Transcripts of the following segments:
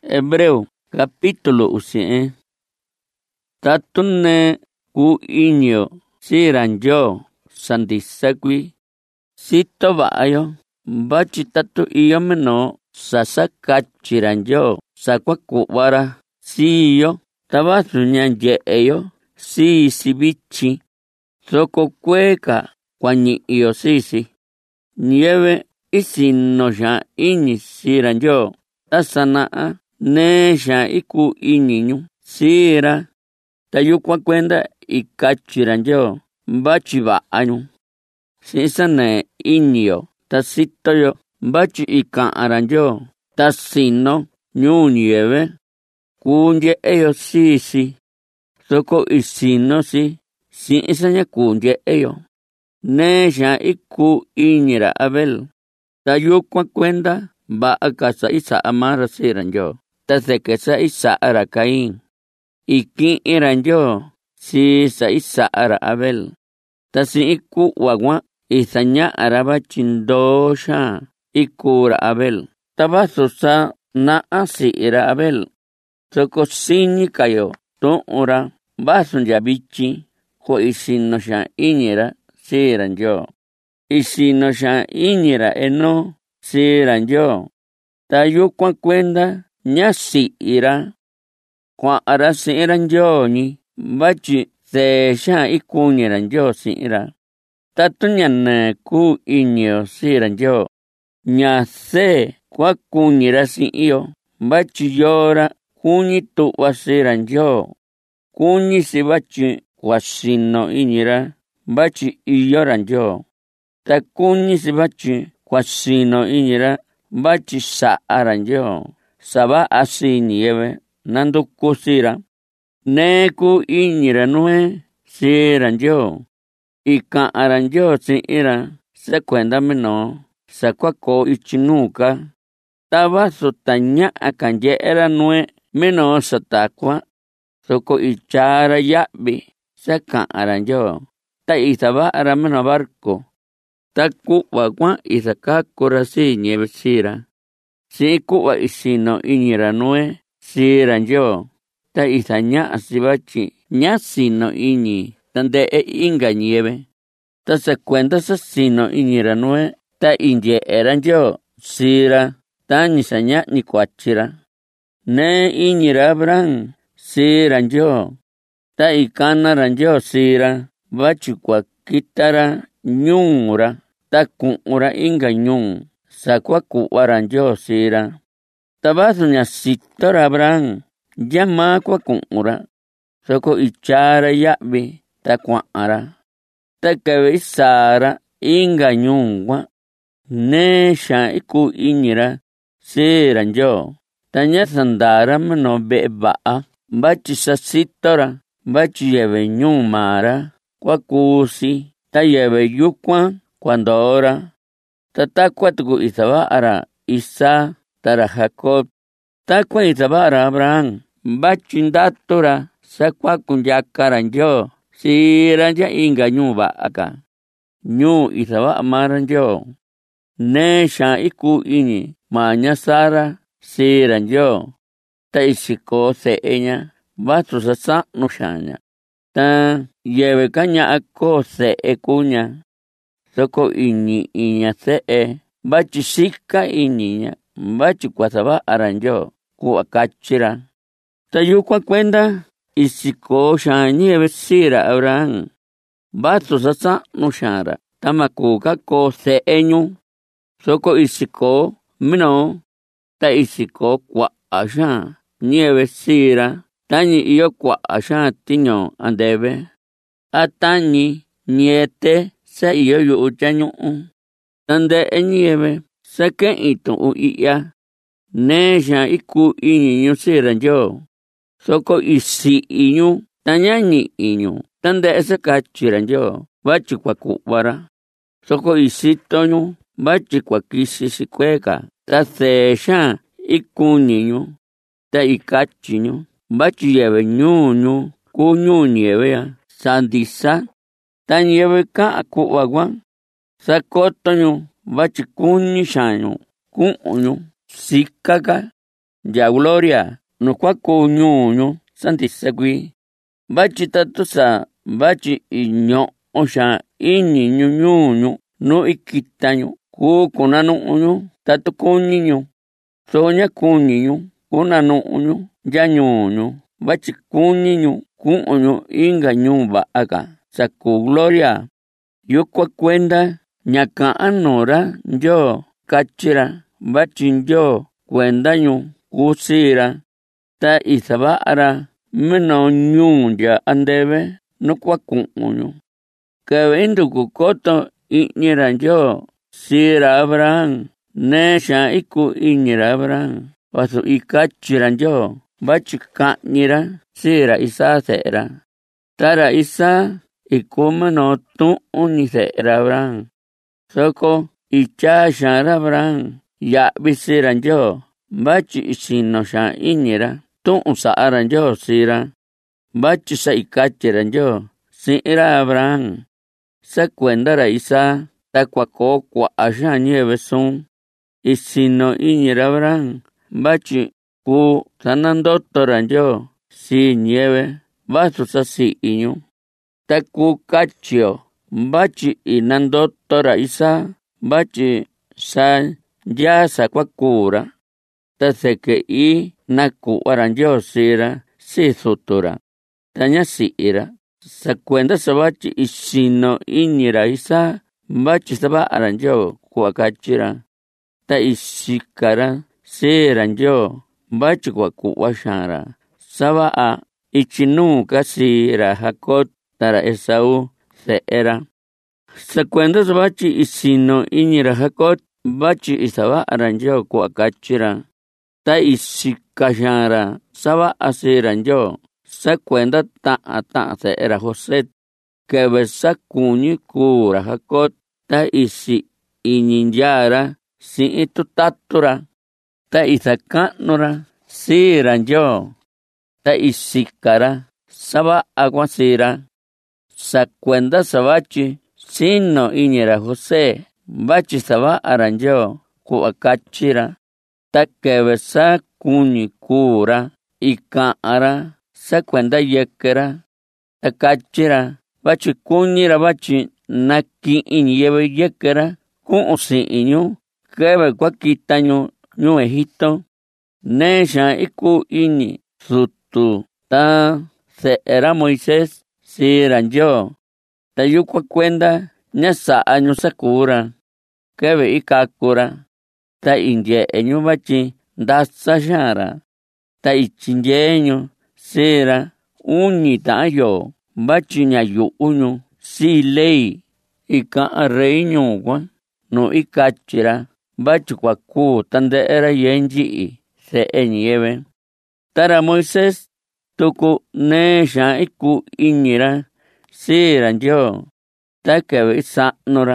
Hebreo capítulo 11. Tatune ku inyo siranjo sandisakwi sito va'ayo bachi tatu iyo meno sasakachiranjo sakwaku'vara siyo tabasu nyanye'eyo sibichi soko kueka kuañi'iyo sisi nieve isino xan iñi siranjo tasana'a ne xan iku iñiñu sira tayukua kuenda ikachiranjo bachi va'añu sisane iñiyo tasitoyo bachi ika'aranjo tasino ñuu nieve kunye'eyo sisi soko isino si'isaña kunye'eyo ne xan iku iñira Abel tayukua kuenda va'a kasa isa'a mara siranjo taseke sa isa'ara Caín iki'iranjo sa isa'ara Abel tasi iku wagua isaña'ara bachi ndo xan ikura Abel tabasu sa na'a si'ira Abel soko siñikayo tu'ura basu nyavichi ko isino xan iñira siranjo isino xan iñira eno siranjo tayukua kuenda ñasi'ira kua'ara si'ranjo ñi bachi se xan ikuñiranjo si'ira tatu ñane ku iñiyo siranjo ñase kuakuñira si'iyo bachi yora kuñi tu'va siranjo kuñi si bachi kuasino iñira bachi iyoranjo ta kuñi si bachi kuasino iñira bachi sa'aranjo saba'a si nieve nanduku sira ne ku iñira nue siranjo ika'aranjo si'ira se kuenda meno sakuako ichinuka tabasu taña'a kanye'era nue meno satakua soko ichara ya'vi saka'aranjo ta isaba'ara meno barco taku'va kuan isakakura si nieve sira si ku'va isino iñira nue siranjo ta isaña'a si bachi ñasino iñi tande'e inga nieve ta se kuenda sa sino iñira nue ta inye'eranjo sira ta nisaña ni kuachira ne iñira Abraham siranjo ta ikanaranjo sira bachi kuakitara ñu'ura ta ku'ura inga ñuu sakuaku'varanjo sira tabasu ñasitora Abraham llama kuaku'ura soko ichara ya'vi ta kua'ara ta keve isara inga ñu'ua ne xan iku iñira siranjo ta ñasandara meno ve'e va'a bachi sasitora bachi yeve ñuu mara kuakusi ta yeve yukuan kuandora ta takua tuku isaba'ara Isaac tara Jacob takua isaba'ara Abraham bachi ndatura sakuakunyakaranjo siranja inga ñuu va'aka ñuu isaba'a maranjo ne xan iku iñi maña Sara siranjo ta isiko se'eña basu sasa'nu xaña ta yeve kaña'a ko se'e kuña soko iña se'e bachi sika iñiña bachi kuasaba'aranjo kuakachira tayukua kuenda isiko xan nieve sira Abraham basu sasa'nu xanra tamakuka ko se'eñu soko isiko mino ta isiko kua'a xan nieve sira tañi iyo kua'a xan tiño andeve atañi niete sa iyo yu'u tyañu'u tande'e nieve sake'in tu'un i'ya ne xan iku iñiñu siranjo soko isi'iñu tañañi'iñu tande'e sakachiranjo bachi kuaku'vara soko isitoñu bachi kuakisi sikueka ta se xan ikuñiñu ta ikachiñu bachi yeve ñuñu kuñu nieve sandisa ta nieve ka'a ku'va guan sakotoñu bachi kuñi xañu ku'uñu sikaka ya gloria no cuaco ñuño santisa gui bachi tatusa bachi iño osha iñi ñuño no ikitaño ku kunanu uño tatu kuñiño soña kuñiño kunanu uño yañuño bachi kuñiño kuño inga ñuba aga saku gloria yo cuenda ñaka anora yo kachira bachin yo cuendaño kusira ta isabara meno ñuya andebe no cuacuño que vendo cucoto iñera yo sira Abraham nesha iku iñera Abraham paso ikachira yo bachikañira sira isasera tara isa ikumano tu unisera Abraham soko ichashara Abraham ya bisiran yo bachi isino sha iñera tu usaran yo sira bachi sa ikachiran yo sira Abraham sa cuendara isa ta cuaco cuasha nieve son isino iñera Abraham bachi ku sanandotoran yo si nieve vaso sa si iño ta ku kachio bachi inandotora isa bachi sa ya sa cuacura ta se que i naku aranyo sira si sutura taña siira sa cuenda sa bachi isino iñira isa bachi saba aranyo cuacachira ta isikara siranyo bachi cuacuashara saba a ichinu kasira Jacob tara Esau se era sa cuenda sa bachi isino iñira Jacob bachi isaba aranyo cuacachira ta isikashara saba asiranyo sa cuenda ta se era José que besa cuñi cura Jacob ta isi iñinyara si itu tatura ta isakanora siranyo ta isikara saba aguasira sa cuenda sabachi sino iñera José bachi saba aranyo cuacachira ta que besa cuñi cura ikara sa cuenda yekera ta kachira bachi kuñira bachi naki iñyebe yekera ku'si iñu kebe cuakitaño ñu Egipto nesha iku iñi sutu ta se era Moisés siranyo ta yukua cuenda ñasa año sakura kebe ikakura ta inye eñu bachi ndasa shara ta ichinyeño sira uñi tayo bachi ñayu uño si ley ika reiño gua no ikachira bachi cuacu tande era yenji se eñieve tara Moisés tuku nesha iku iñira siranyo ta kebe isanora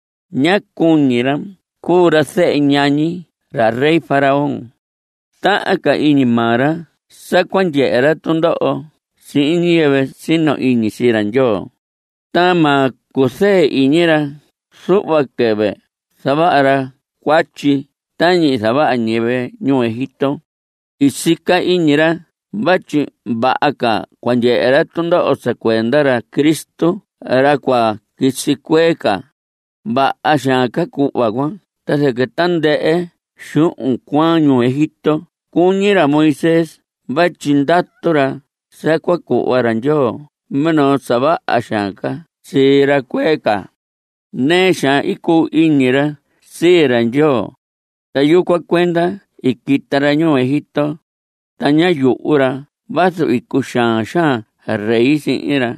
ñakuñira cura se ñañi ra rey faraón ta aka inimara sa cuanyera tundo'o si iñieve sino iñi siranyo ta ma kuse iñira suba kebe sabara cuachi tañi saba nieve ñu Egipto isika iñira bachi ba'aka cuanyera tundo'o se cuendara Cristo ra cua kisicueca ba'a xaka cu'agua ta se que tande'e xu'un cuañu Egipto kuñira Moisés bachi ndatora sa cuacu'aranyo meno saba axaka sira cueca nesha iku iñira siranyo ta yukua cuenda ikitaraño Egipto taña yu'ura vaso ikushansha rey sin'ira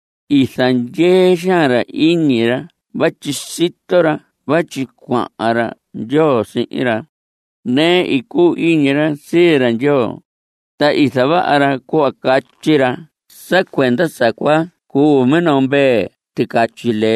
isanye shara iñira bachi sitora bachi cua'ara yo sin'ira ne iku iñira siranyo ta isaba'ara cuacachira sa cuenda sakua ku menombe tikachile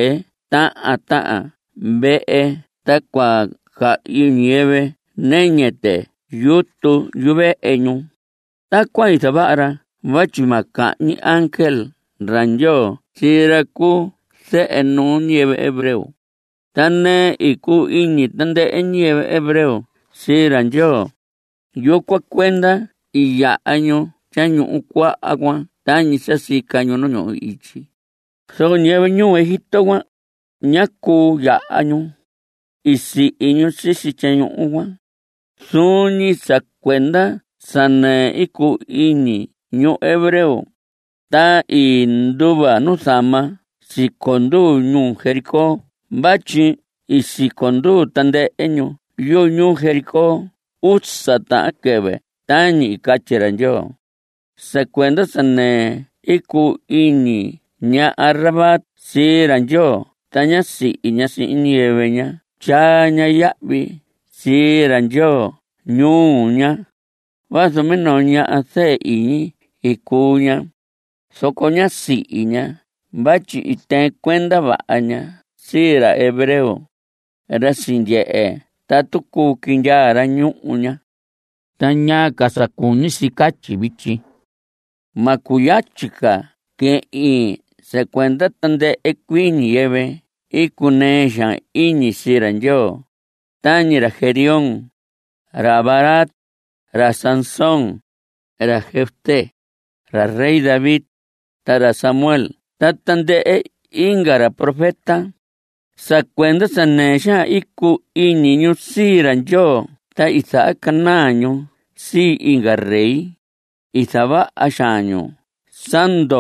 ta'a be'e ta cua ka iñieve neñete yutu yube'eñu ta cua isaba'ara bachi maka'ñi ángel ranyo siraku se'e nu nieve hebreo tane iku iñi tande nieve hebreo siranyo yo kuenda iyañu chañu kua'a tañi sasikañu no ño ichi so ñeve ñu Egipto ñaku yañu isi iñu sisi chañu suni sa kuenda sane iku ini ñu hebreo ta induba no sama si kondu ñu Jericó bachi isi kondu tande eñu yo ñu Jericó usata kebe tañi kachiranyo se kuenda sane iku ini ña Arabat siranyo taña si nieveña chaña yavi siranyo ñuña más o menos ña hace iñi ikuña sokoña si iña bachi ite kuenda ba'aña sira hebreo era sinye'e tatuku kinyara ñu'uña taña kasakuni sikachi bichi makuyachika ke'i se kuenda tande ekuini yeve ikunexa iñi siranyo tañi ra Gerión ra Barat ra Sansón ra Jefté ra rey David tara Samuel tatande ingara profeta sa kuenda sanexa iku iñiñu siranyo ta Isaac nañu si inga rey isaba axañu sando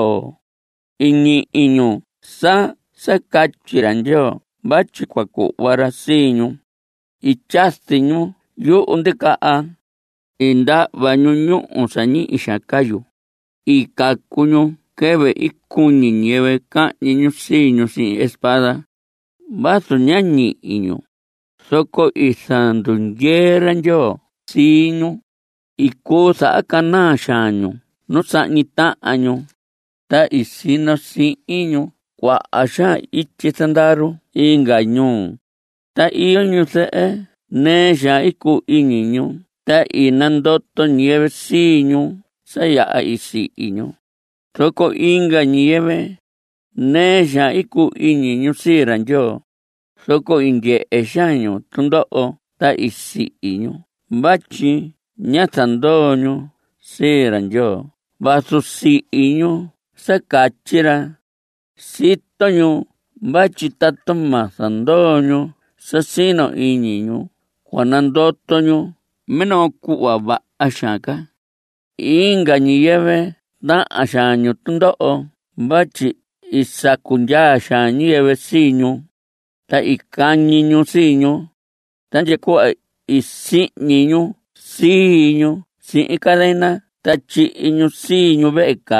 iñu sa kachiranyo bachi kuaku warasiñu ichastiñu yu undeka'a inda bañuñu usani ishakayu ikakuñu kebe ikuñi nieve kañiñu siñu sin espada basu ñañi iñu soko isandunyeranyo siñu ikusa akana xañu no sañita'añu ta isino siñu kua'axa ichi sandaru ingañu ta iyoñu se'e nexa iku iñiñu ta inandoto nieve siñu saya'a isi iñu soko inga nieve nexa iku iñiñu siranyo soko inye'e xañu tundo'o ta isi iñu bachi ñasandoñu siranyo basu si iñu sakachira sitoñu bachi tatoma sandoñu sasino iñiñu kuanandotoñu meno ku'a ba'a xaka inga nieve da axañu tundo'o bachi isakunya xañieve siñu ta ikañiñu siñu tanye ku'a isiñiñu siñu sin cadena tachiñu siñu be'eka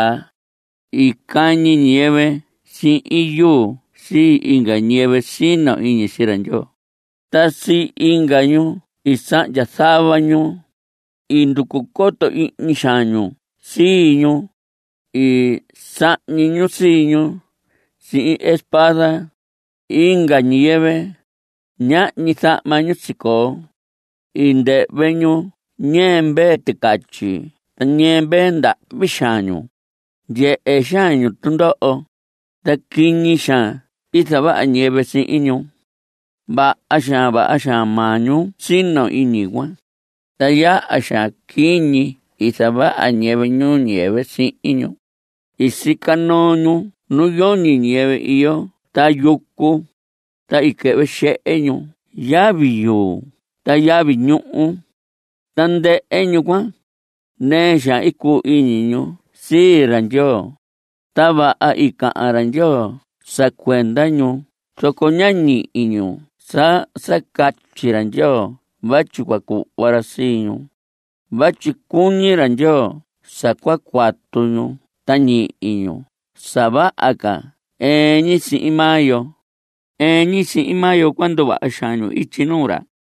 ikañi nieve sin iyu si inga nieve sino iñi siranyo ta si ingañu isa'ya sabañu indukukoto iñi xañu siñu y sa'ñiñu siñu sin espada inga nieve ña'ñi sa'mañu siko inde'veñu ñembe tikachi ñembe nda'vi xañu ye'e xañu tundo'o takiñi xa isaba'a nieve sin iñu ba'a xa mañu sino iñigua taya'a xa kiñi isaba'a nieve ñu nieve sin iñu isikanoñu nuyoni nieve iyo tayuku ta ike've xe'eñu yaviyu ta yavi ñu'u tande'eñu nexa iku iñiñu siranyo taba'a ika'aranyo sakuendañu soko ñañi iñu sakachiranyo bachi kuaku warasiñu bachi kuñiranyo sakuakuatuñu tañi iñu saba'aka eñi sin mayo cuando ba'a xañu ichinura